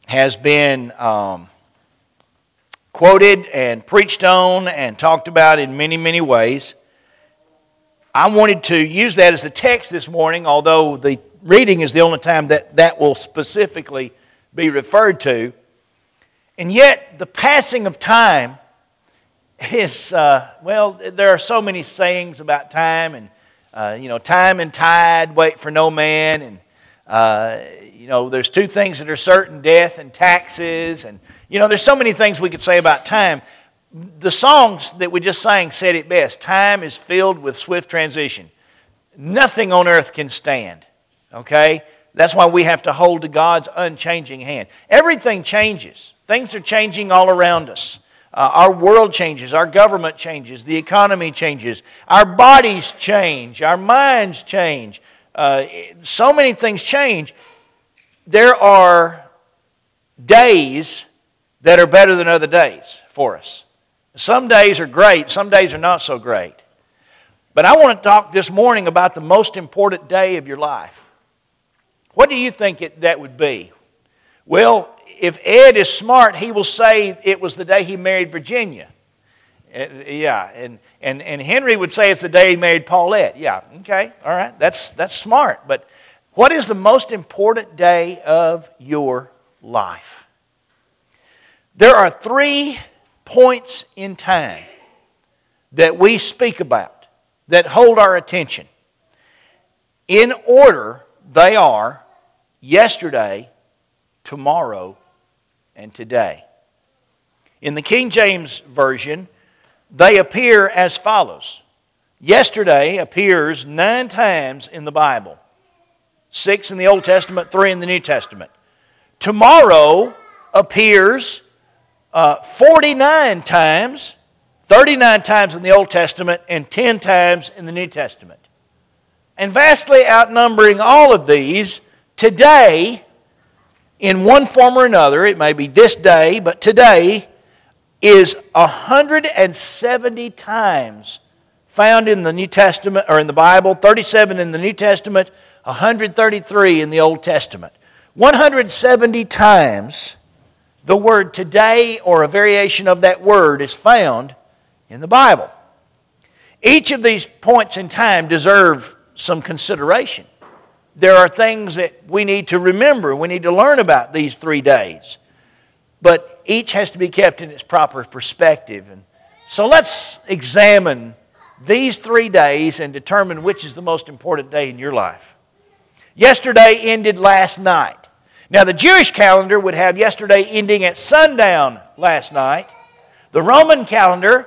has been quoted and preached on and talked about in many, many ways. I wanted to use that as the text this morning, although the reading is the only time that will specifically be referred to. And yet, the passing of time is, there are so many sayings about time, and, time and tide wait for no man, and, there's two things that are certain, death and taxes, and, there's so many things we could say about time. The songs that we just sang said it best. Time is filled with swift transition. Nothing on earth can stand, okay? That's why we have to hold to God's unchanging hand. Everything changes. Things are changing all around us. Our world changes, our government changes, the economy changes, our bodies change, our minds change. So many things change. There are days that are better than other days for us. Some days are great, some days are not so great. But I want to talk this morning about the most important day of your life. What do you think that would be? Well, if Ed is smart, he will say it was the day he married Virginia. And Henry would say it's the day he married Paulette. Yeah, okay, all right, that's smart. But what is the most important day of your life? There are 3 points in time that we speak about that hold our attention. In order, they are yesterday, tomorrow, and today. In the King James Version, they appear as follows. Yesterday appears 9 times in the Bible. 6 in the Old Testament, 3 in the New Testament. Tomorrow appears 49 times, 39 times in the Old Testament, and 10 times in the New Testament. And vastly outnumbering all of these, today, in one form or another, it may be this day, but today is 170 times found in the New Testament, or in the Bible, 37 in the New Testament, 133 in the Old Testament. 170 times the word today or a variation of that word is found in the Bible. Each of these points in time deserve some consideration. There are things that we need to remember. We need to learn about these 3 days. But each has to be kept in its proper perspective. And so let's examine these 3 days and determine which is the most important day in your life. Yesterday ended last night. Now, the Jewish calendar would have yesterday ending at sundown last night. The Roman calendar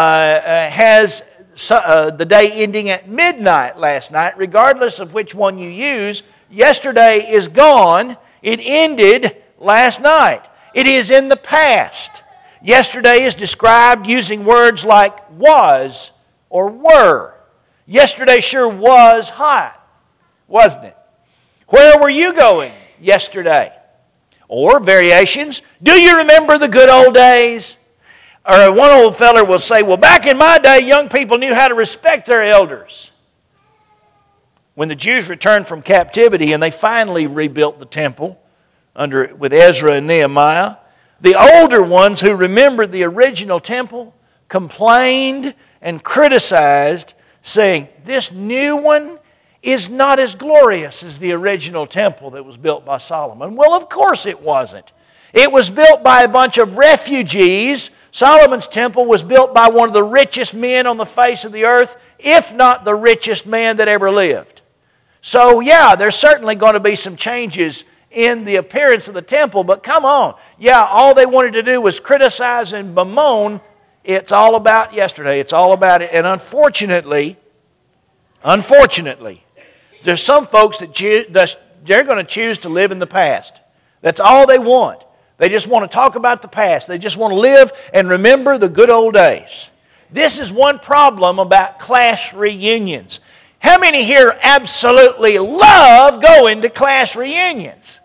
has the day ending at midnight last night. Regardless of which one you use, yesterday is gone. It ended last night. It is in the past. Yesterday is described using words like was or were. Yesterday sure was hot, wasn't it? Where were you going yesterday? Or variations, do you remember the good old days? Or one old feller will say, well, back in my day, young people knew how to respect their elders. When the Jews returned from captivity and they finally rebuilt the temple with Ezra and Nehemiah, the older ones who remembered the original temple complained and criticized, saying, this new one is not as glorious as the original temple that was built by Solomon. Well, of course it wasn't. It was built by a bunch of refugees. Solomon's temple was built by one of the richest men on the face of the earth, if not the richest man that ever lived. So, yeah, there's certainly going to be some changes in the appearance of the temple, but come on. Yeah, all they wanted to do was criticize and bemoan. It's all about yesterday. It's all about it. And unfortunately, there's some folks that they're going to choose to live in the past. That's all they want. They just want to talk about the past. They just want to live and remember the good old days. This is one problem about class reunions. How many here absolutely love going to class reunions?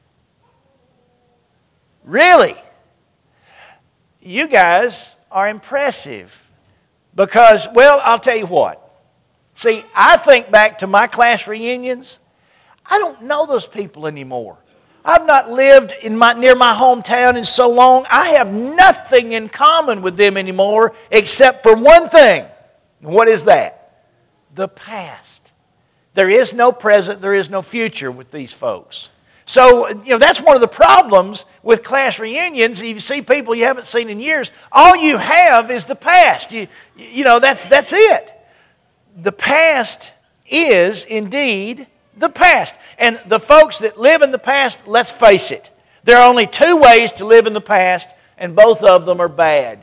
Really? You guys are impressive. Because, well, I'll tell you what. See, I think back to my class reunions. I don't know those people anymore. I've not lived near my hometown in so long. I have nothing in common with them anymore except for one thing. What is that? The past. There is no present, there is no future with these folks. So, that's one of the problems with class reunions. You see people you haven't seen in years. All you have is the past. That's it. The past is indeed the past. And the folks that live in the past, let's face it, there are only two ways to live in the past, and both of them are bad.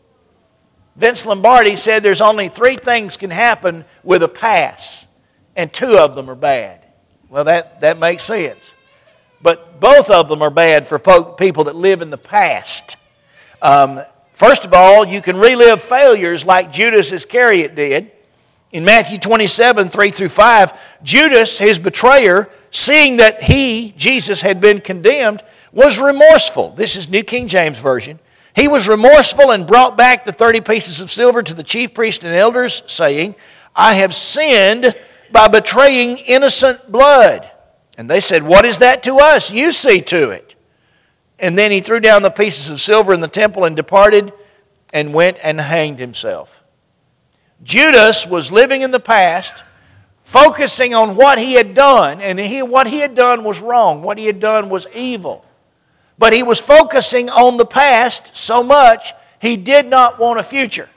Vince Lombardi said there's only three things can happen with a pass, and two of them are bad. Well, that makes sense. But both of them are bad for people that live in the past. First of all, you can relive failures like Judas Iscariot did. In Matthew 27, 3 through 5, Judas, his betrayer, seeing that he, Jesus, had been condemned, was remorseful. This is New King James Version. He was remorseful and brought back the 30 pieces of silver to the chief priests and elders, saying, I have sinned by betraying innocent blood. And they said, what is that to us? You see to it. And then he threw down the pieces of silver in the temple and departed and went and hanged himself. Judas was living in the past, focusing on what he had done, and what he had done was wrong. What he had done was evil. But he was focusing on the past so much, he did not want a future.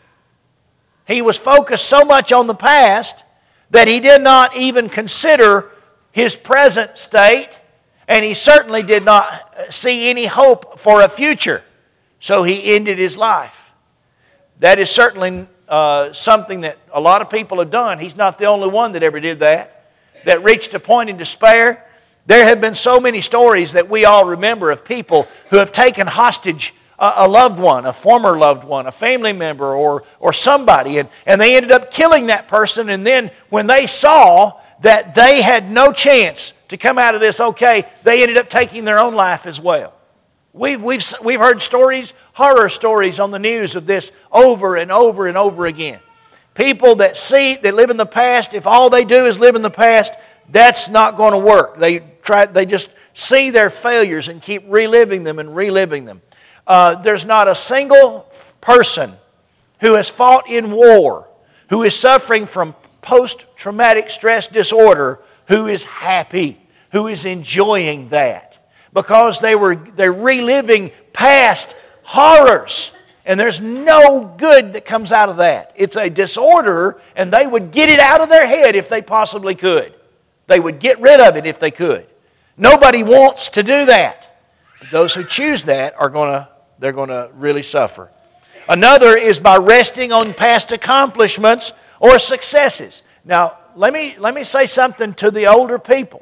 He was focused so much on the past that he did not even consider his present state, and he certainly did not see any hope for a future. So he ended his life. That is certainly something that a lot of people have done. He's not the only one that ever did that reached a point in despair. There have been so many stories that we all remember of people who have taken hostage a loved one, a former loved one, a family member, or somebody, and they ended up killing that person, and then when they saw that they had no chance to come out of this okay, they ended up taking their own life as well. We've heard stories, horror stories on the news of this over and over and over again. People that live in the past, if all they do is live in the past, that's not going to work. They just see their failures and keep reliving them and reliving them. There's not a single person who has fought in war, who is suffering from post-traumatic stress disorder, who is happy, who is enjoying that, because they're reliving past horrors, and there's no good that comes out of that. It's a disorder, and they would get it out of their head if they possibly could. They would get rid of it if they could. Nobody wants to do that. Those who choose that they're going to really suffer. Another is by resting on past accomplishments or successes. Now, let me say something to the older people.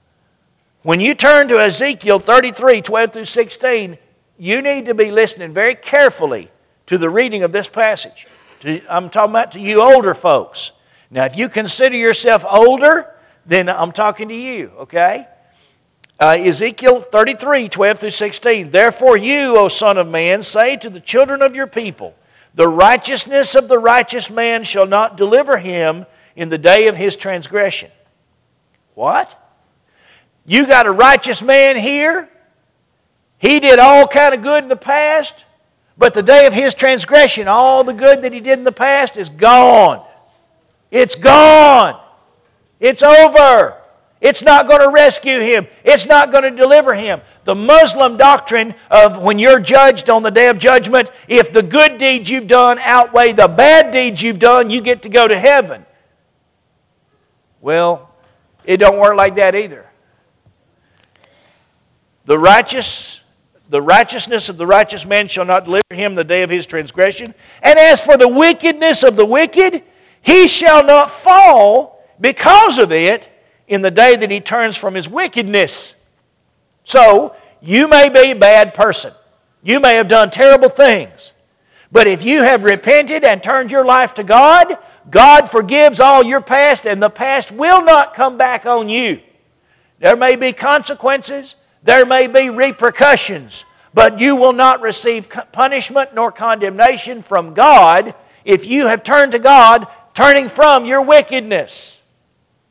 When you turn to Ezekiel 33, 12 through 16, you need to be listening very carefully to the reading of this passage. I'm talking about to you older folks. Now, if you consider yourself older, then I'm talking to you, okay? Ezekiel 33, 12 through 16. Therefore you, O son of man, say to the children of your people, the righteousness of the righteous man shall not deliver him in the day of his transgression. What? You got a righteous man here? He did all kind of good in the past, but the day of his transgression, all the good that he did in the past is gone. It's gone. It's over. It's not going to rescue him. It's not going to deliver him. The Muslim doctrine of when you're judged on the day of judgment, if the good deeds you've done outweigh the bad deeds you've done, you get to go to heaven. Well, it don't work like that either. The righteousness of the righteous man shall not deliver him the day of his transgression. And as for the wickedness of the wicked, he shall not fall because of it in the day that he turns from his wickedness. So, you may be a bad person. You may have done terrible things. But if you have repented and turned your life to God, God forgives all your past, and the past will not come back on you. There may be consequences, there may be repercussions, but you will not receive punishment nor condemnation from God if you have turned to God, turning from your wickedness.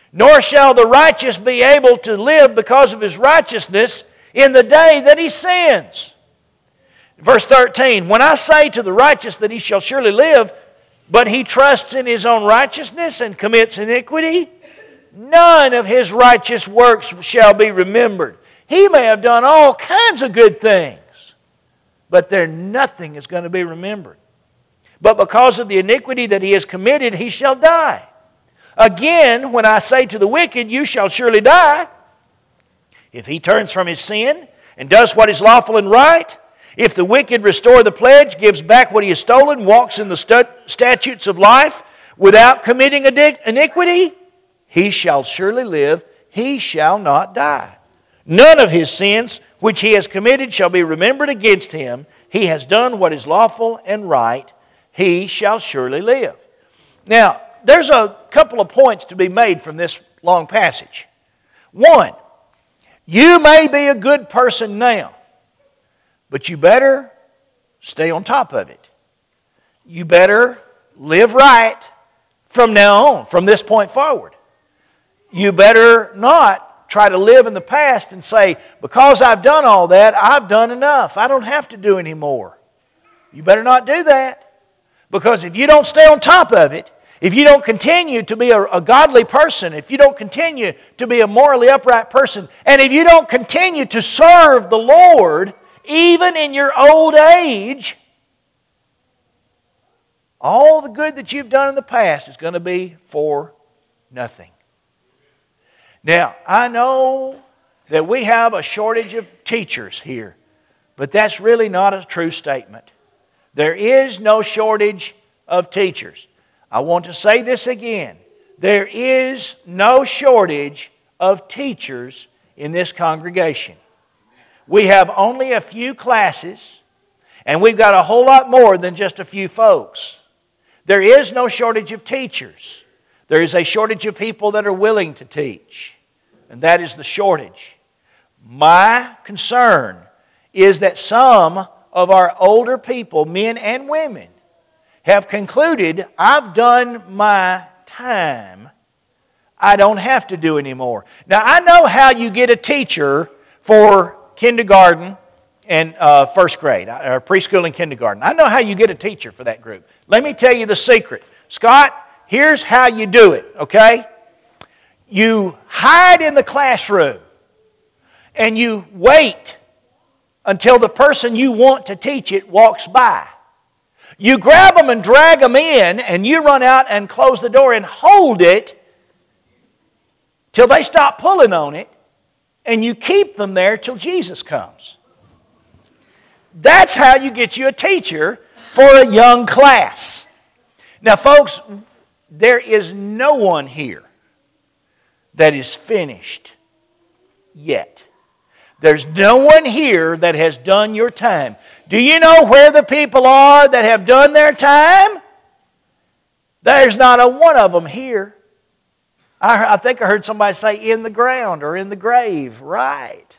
nor shall the righteous be able to live because of his righteousness in the day that he sins. Verse 13, when I say to the righteous that he shall surely live, but he trusts in his own righteousness and commits iniquity, none of his righteous works shall be remembered. He may have done all kinds of good things, but nothing is going to be remembered. But because of the iniquity that he has committed, he shall die. Again, when I say to the wicked, you shall surely die, if he turns from his sin and does what is lawful and right, if the wicked restore the pledge, gives back what he has stolen, walks in the statutes of life without committing iniquity, he shall surely live, he shall not die. None of his sins which he has committed shall be remembered against him. He has done what is lawful and right, he shall surely live. Now, there's a couple of points to be made from this long passage. One, you may be a good person now, but you better stay on top of it. You better live right from now on, from this point forward. You better not try to live in the past and say, because I've done all that, I've done enough. I don't have to do any more. You better not do that. Because if you don't stay on top of it, if you don't continue to be a godly person, if you don't continue to be a morally upright person, and if you don't continue to serve the Lord, even in your old age, all the good that you've done in the past is going to be for nothing. Now, I know that we have a shortage of teachers here, but that's really not a true statement. There is no shortage of teachers. I want to say this again. There is no shortage of teachers in this congregation. We have only a few classes, and we've got a whole lot more than just a few folks. There is no shortage of teachers. There is a shortage of people that are willing to teach, and that is the shortage. My concern is that some of our older people, men and women, have concluded, I've done my time. I don't have to do anymore. Now, I know how you get a teacher for kindergarten and first grade, or preschool and kindergarten. I know how you get a teacher for that group. Let me tell you the secret. Scott, here's how you do it, okay? You hide in the classroom and you wait until the person you want to teach it walks by. You grab them and drag them in, and you run out and close the door and hold it till they stop pulling on it, and you keep them there till Jesus comes. That's how you get you a teacher for a young class. Now, folks, there is no one here that is finished yet. There's no one here that has done your time. Do you know where the people are that have done their time? There's not a one of them here. I think I heard somebody say in the ground or in the grave. Right.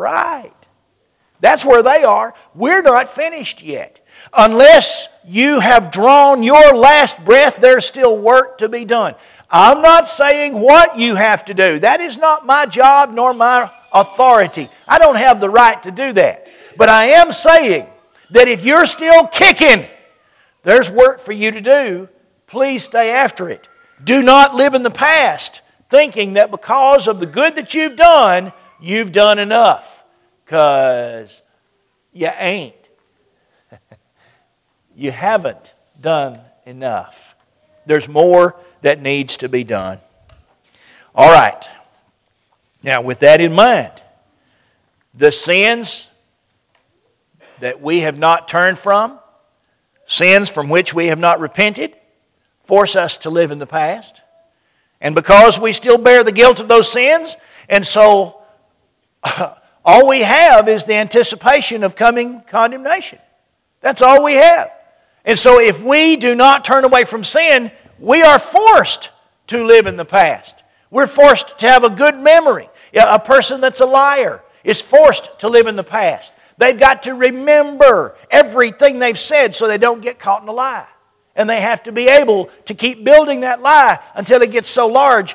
That's where they are. We're not finished yet. Unless you have drawn your last breath, there's still work to be done. I'm not saying what you have to do. That is not my job nor my authority. I don't have the right to do that. But I am saying that if you're still kicking, there's work for you to do. Please stay after it. Do not live in the past thinking that because of the good that you've done enough. Because you ain't. You haven't done enough. There's more that needs to be done. All right. Now, with that in mind, the sins that we have not turned from, sins from which we have not repented, force us to live in the past. And because we still bear the guilt of those sins, and so all we have is the anticipation of coming condemnation. That's all we have. And so if we do not turn away from sin, we are forced to live in the past. We're forced to have a good memory. A person that's a liar is forced to live in the past. They've got to remember everything they've said so they don't get caught in a lie. And they have to be able to keep building that lie until it gets so large.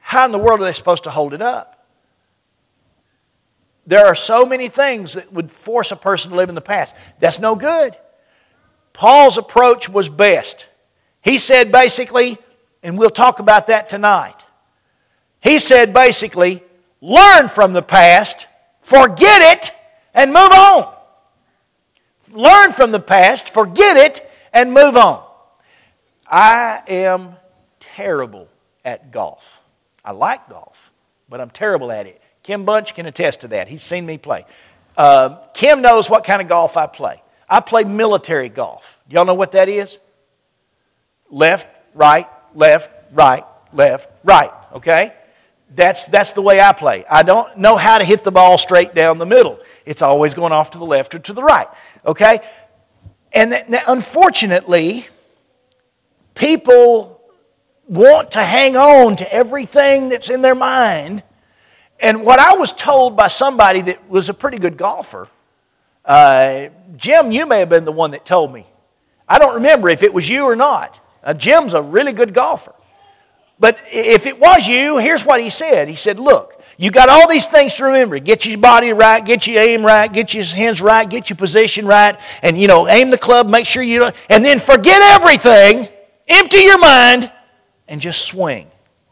how in the world are they supposed to hold it up? There are so many things that would force a person to live in the past. That's no good. Paul's approach was best. He said basically, and we'll talk about that tonight, he said basically, learn from the past, forget it, and move on. Learn from the past, forget it, and move on. I am terrible at golf. I like golf, but I'm terrible at it. Kim Bunch can attest to that. He's seen me play. Kim knows what kind of golf I play. I play military golf. Y'all know what that is? Left, right, left, right, left, right. Okay? That's the way I play. I don't know how to hit the ball straight down the middle. It's always going off to the left or to the right. Okay? And unfortunately, people want to hang on to everything that's in their mind. And what I was told by somebody that was a pretty good golfer, Jim, you may have been the one that told me. I don't remember if it was you or not. Jim's a really good golfer. But if it was you, here's what he said. He said, look, you got all these things to remember. Get your body right, get your aim right, get your hands right, get your position right, and, aim the club, make sure you... And then forget everything, empty your mind, and just swing.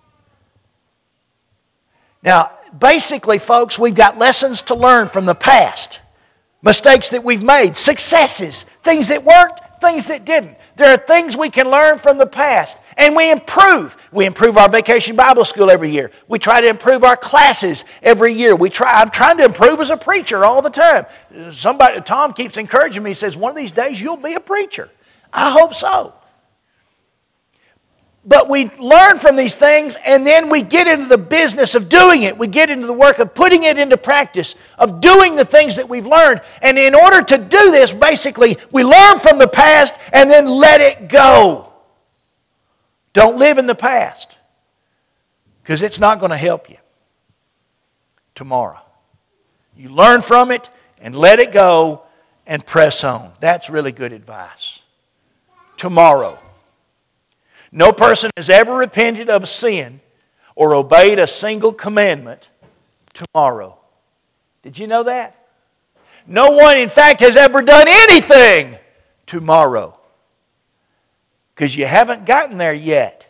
Now, basically, folks, we've got lessons to learn from the past. Mistakes that we've made, successes, things that worked, things that didn't. There are things we can learn from the past, and we improve. We improve our Vacation Bible School every year. We try to improve our classes every year. I'm trying to improve as a preacher all the time. Tom keeps encouraging me. He says, one of these days you'll be a preacher. I hope so. But we learn from these things, and then we get into the business of doing it. We get into the work of putting it into practice, of doing the things that we've learned. And in order to do this, basically, we learn from the past and then let it go. Don't live in the past, because it's not going to help you tomorrow. You learn from it and let it go and press on. That's really good advice. Tomorrow. No person has ever repented of a sin or obeyed a single commandment tomorrow. Did you know that? No one, in fact, has ever done anything tomorrow. Because you haven't gotten there yet.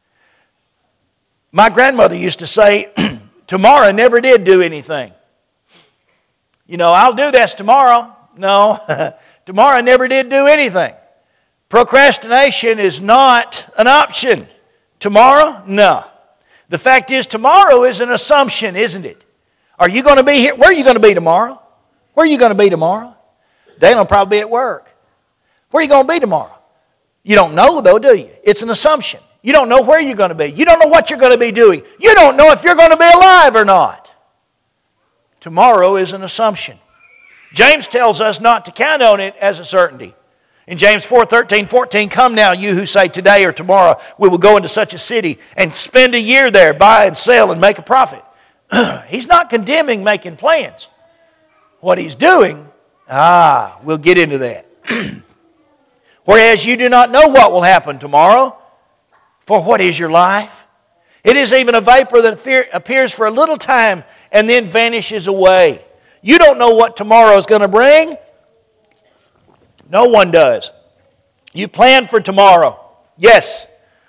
My grandmother used to say, tomorrow never did do anything. I'll do this tomorrow. No, tomorrow never did do anything. Procrastination is not an option. Tomorrow? No. The fact is, tomorrow is an assumption, isn't it? Are you going to be here? Where are you going to be tomorrow? Where are you going to be tomorrow? Dana will probably be at work. Where are you going to be tomorrow? You don't know, though, do you? It's an assumption. You don't know where you're going to be. You don't know what you're going to be doing. You don't know if you're going to be alive or not. Tomorrow is an assumption. James tells us not to count on it as a certainty. In James 4:13-14, come now, you who say today or tomorrow we will go into such a city and spend a year there, buy and sell and make a profit. He's not condemning making plans. What he's doing, we'll get into that. Whereas you do not know what will happen tomorrow, for what is your life? It is even a vapor that appears for a little time and then vanishes away. You don't know what tomorrow is going to bring. No one does. You plan for tomorrow. Yes.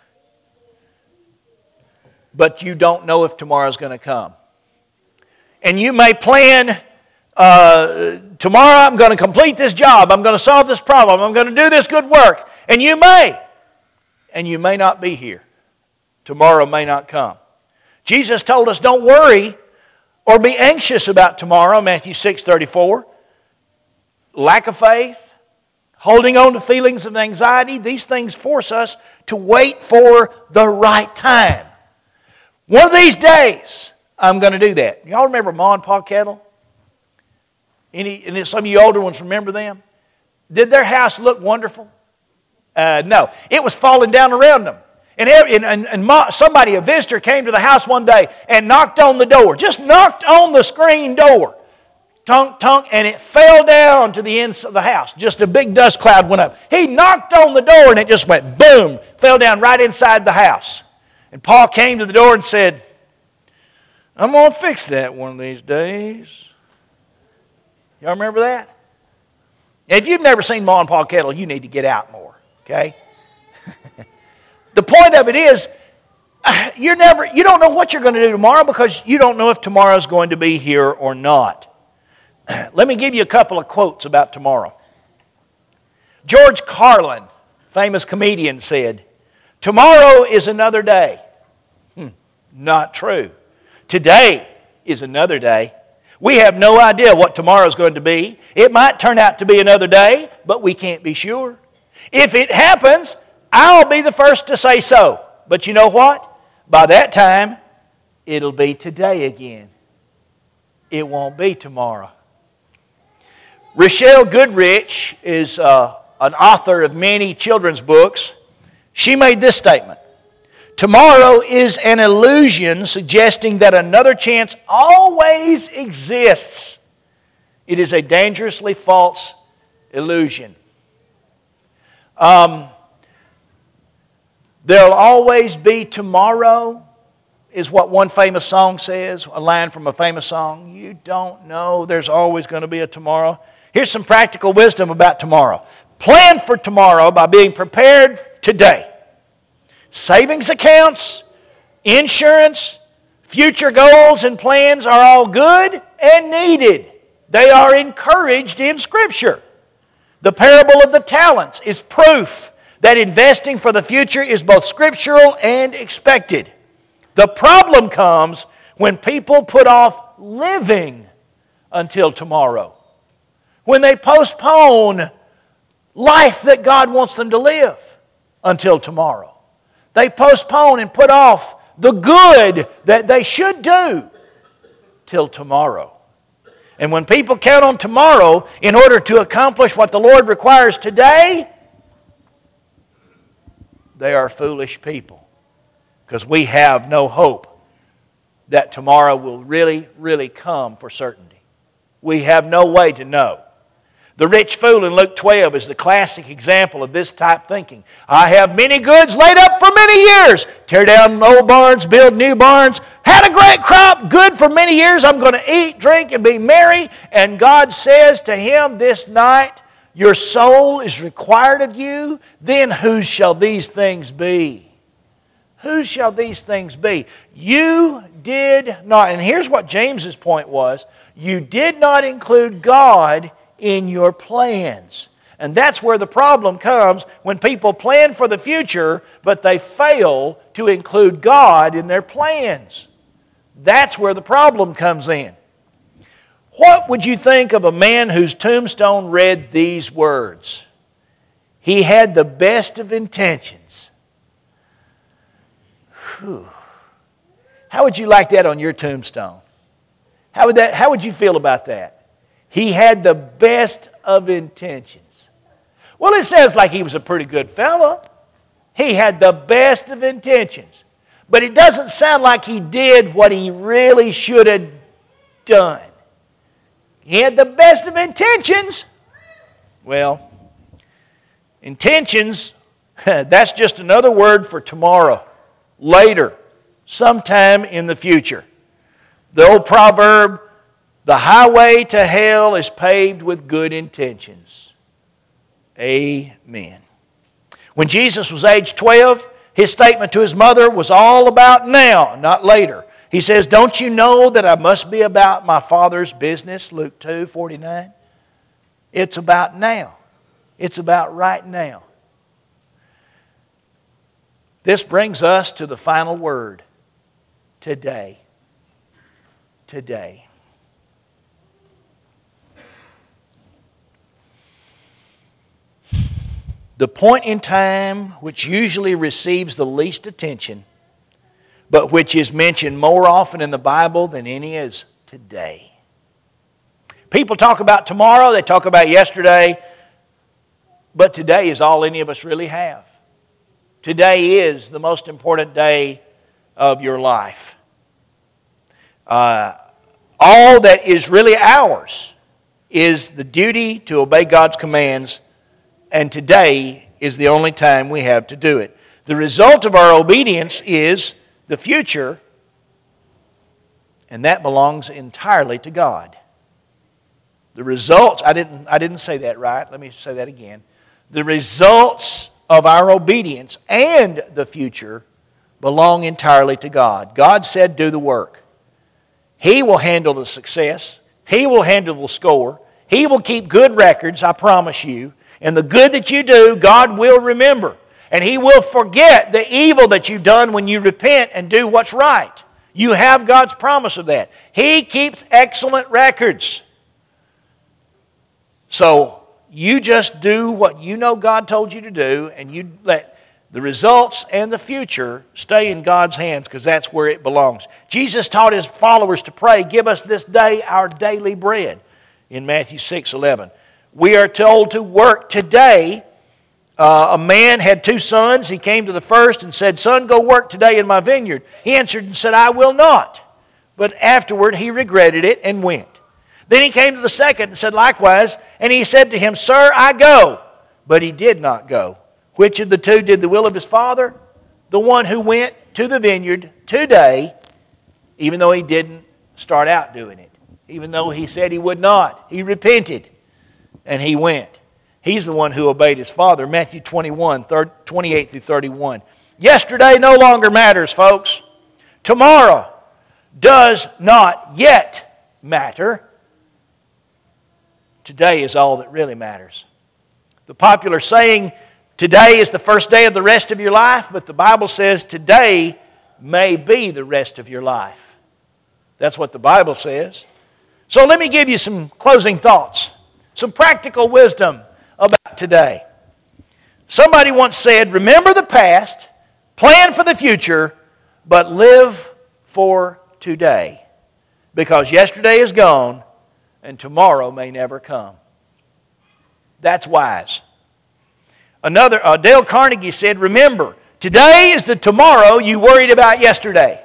But you don't know if tomorrow is going to come. And you may plan, tomorrow I'm going to complete this job. I'm going to solve this problem. I'm going to do this good work. And you may. And you may not be here. Tomorrow may not come. Jesus told us don't worry or be anxious about tomorrow, Matthew 6:34. Lack of faith. Holding on to feelings of anxiety, these things force us to wait for the right time. One of these days, I'm going to do that. Y'all remember Ma and Pa Kettle? Some of you older ones remember them? Did their house look wonderful? No. It was falling down around them. Somebody, a visitor, came to the house one day and knocked on the door. Just knocked on the screen door. Tunk, tunk, and it fell down to the ends of the house. Just a big dust cloud went up. He knocked on the door and it just went boom, fell down right inside the house. And Paul came to the door and said, I'm going to fix that one of these days. Y'all remember that? If you've never seen Ma and Pa Kettle, you need to get out more, okay? The point of it is, you don't know what you're going to do tomorrow because you don't know if tomorrow's going to be here or not. Let me give you a couple of quotes about tomorrow. George Carlin, famous comedian, said, "Tomorrow is another day." Not true. Today is another day. We have no idea what tomorrow is going to be. It might turn out to be another day, but we can't be sure. If it happens, I'll be the first to say so. But you know what? By that time, it'll be today again. It won't be tomorrow. Rochelle Goodrich is an author of many children's books. She made this statement: "Tomorrow is an illusion suggesting that another chance always exists. It is a dangerously false illusion." There'll always be tomorrow is what one famous song says, a line from a famous song. You don't know, there's always going to be a tomorrow. Here's some practical wisdom about tomorrow. Plan for tomorrow by being prepared today. Savings accounts, insurance, future goals and plans are all good and needed. They are encouraged in Scripture. The parable of the talents is proof that investing for the future is both scriptural and expected. The problem comes when people put off living until tomorrow. When they postpone life that God wants them to live until tomorrow. They postpone and put off the good that they should do till tomorrow. And when people count on tomorrow in order to accomplish what the Lord requires today, they are foolish people. Because we have no hope that tomorrow will really, really come for certainty. We have no way to know. The rich fool in Luke 12 is the classic example of this type thinking. I have many goods laid up for many years. Tear down old barns, build new barns. Had a great crop, good for many years. I'm going to eat, drink, and be merry. And God says to him this night, your soul is required of you. Then whose shall these things be? Whose shall these things be? You did not, and here's what James's point was, you did not include God in your plans. And that's where the problem comes when people plan for the future, but they fail to include God in their plans. That's where the problem comes in. What would you think of a man whose tombstone read these words? He had the best of intentions. Whew. How would you like that on your tombstone? How would you feel about that? He had the best of intentions. Well, it sounds like he was a pretty good fellow. He had the best of intentions. But it doesn't sound like he did what he really should have done. He had the best of intentions. Well, intentions, that's just another word for tomorrow, later, sometime in the future. The old proverb, the highway to hell is paved with good intentions. Amen. When Jesus was age 12, his statement to his mother was all about now, not later. He says, don't you know that I must be about my Father's business? Luke 2:49. It's about now. It's about right now. This brings us to the final word. Today. Today. The point in time which usually receives the least attention, but which is mentioned more often in the Bible than any, is today. People talk about tomorrow, they talk about yesterday, but today is all any of us really have. Today is the most important day of your life. All that is really ours is the duty to obey God's commands, and today is the only time we have to do it. The result of our obedience is the future And that belongs entirely to God. The results, I didn't say that right. Let me say that again. The results of our obedience and the future belong entirely to God. God said, do the work. He will handle the success. He will handle the score. He will keep good records, I promise you. And the good that you do, God will remember. And He will forget the evil that you've done when you repent and do what's right. You have God's promise of that. He keeps excellent records. So you just do what you know God told you to do, and you let the results and the future stay in God's hands, because that's where it belongs. Jesus taught His followers to pray, give us this day our daily bread, in Matthew 6:11. We are told to work today. A man had 2 sons. He came to the first and said, son, go work today in my vineyard. He answered and said, I will not. But afterward he regretted it and went. Then he came to the second and said likewise, and he said to him, sir, I go. But he did not go. Which of the 2 did the will of his father? The one who went to the vineyard today, even though he didn't start out doing it. Even though he said he would not. He repented and he went. He's the one who obeyed his father. Matthew 21, 28 through 31. Yesterday no longer matters, folks. Tomorrow does not yet matter. Today is all that really matters. The popular saying, today is the first day of the rest of your life, but the Bible says today may be the rest of your life. That's what the Bible says. So let me give you some closing thoughts, some practical wisdom about today. Somebody once said, remember the past, plan for the future, but live for today. Because yesterday is gone and tomorrow may never come. That's wise. Dale Carnegie said, remember, today is the tomorrow you worried about yesterday.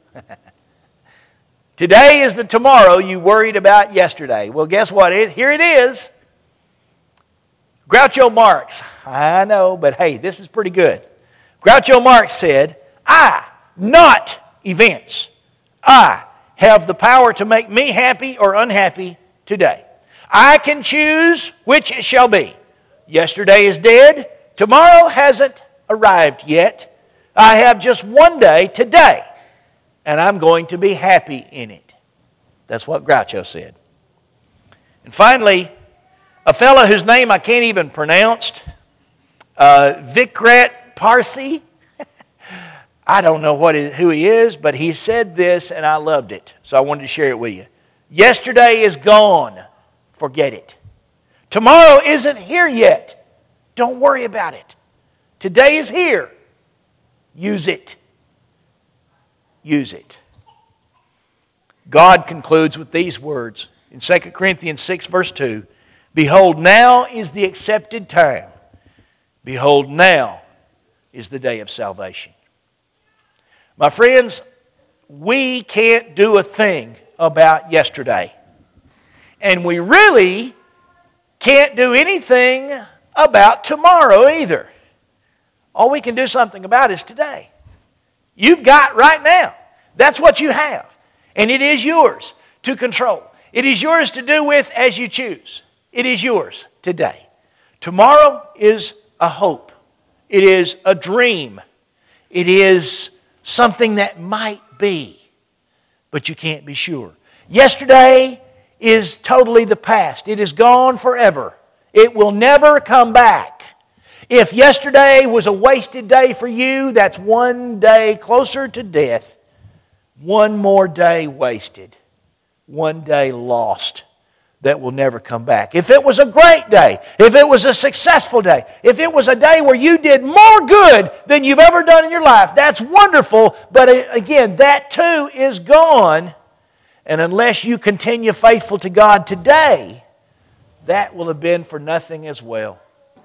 Today is the tomorrow you worried about yesterday. Well, guess what? Here it is. Groucho Marx. I know, but hey, this is pretty good. Groucho Marx said, I, not events, I have the power to make me happy or unhappy today. I can choose which it shall be. Yesterday is dead. Tomorrow hasn't arrived yet. I have just one day today, and I'm going to be happy in it. That's what Groucho said. And finally, a fellow whose name I can't even pronounce, Vikrat Parsi. I don't know who he is, but he said this and I loved it. So I wanted to share it with you. Yesterday is gone. Forget it. Tomorrow isn't here yet. Don't worry about it. Today is here. Use it. Use it. God concludes with these words in 2 Corinthians 6 verse 2. Behold, now is the accepted time. Behold, now is the day of salvation. My friends, we can't do a thing about yesterday. And we really can't do anything about tomorrow either. All we can do something about is today. You've got right now. That's what you have. And it is yours to control. It is yours to do with as you choose. It is yours today. Tomorrow is a hope. It is a dream. It is something that might be, but you can't be sure. Yesterday is totally the past. It is gone forever. It will never come back. If yesterday was a wasted day for you, that's one day closer to death. One more day wasted. One day lost. That will never come back. If it was a great day, if it was a successful day, if it was a day where you did more good than you've ever done in your life, that's wonderful, but again, that too is gone, and unless you continue faithful to God today, that will have been for nothing as well.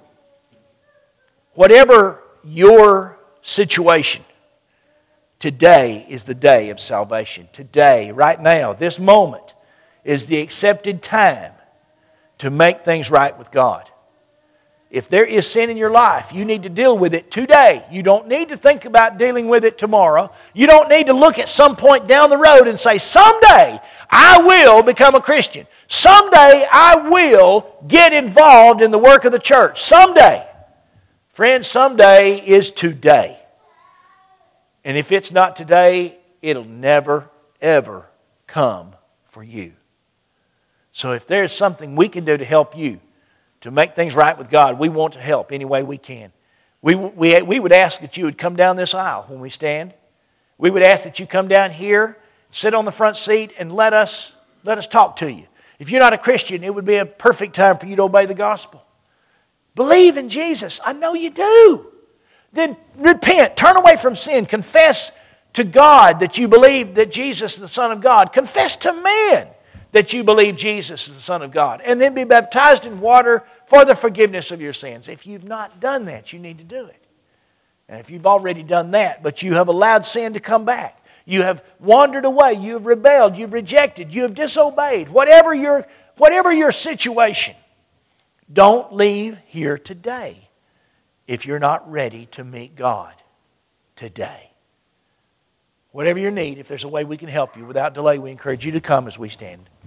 Whatever your situation, today is the day of salvation. Today, right now, this moment, is the accepted time to make things right with God. If there is sin in your life, you need to deal with it today. You don't need to think about dealing with it tomorrow. You don't need to look at some point down the road and say, someday I will become a Christian. Someday I will get involved in the work of the church. Someday. Friends, someday is today. And if it's not today, it'll never, ever come for you. So if there's something we can do to help you, to make things right with God, we want to help any way we can. We would ask that you would come down this aisle when we stand. We would ask that you come down here, sit on the front seat, and let us talk to you. If you're not a Christian, it would be a perfect time for you to obey the gospel. Believe in Jesus. I know you do. Then repent. Turn away from sin. Confess to God that you believe that Jesus is the Son of God. Confess to men that you believe Jesus is the Son of God. And then be baptized in water for the forgiveness of your sins. If you've not done that, you need to do it. And if you've already done that, but you have allowed sin to come back, you have wandered away, you have rebelled, you've rejected, you have disobeyed, whatever your situation, don't leave here today if you're not ready to meet God today. Whatever your need, if there's a way we can help you, without delay, we encourage you to come as we stand.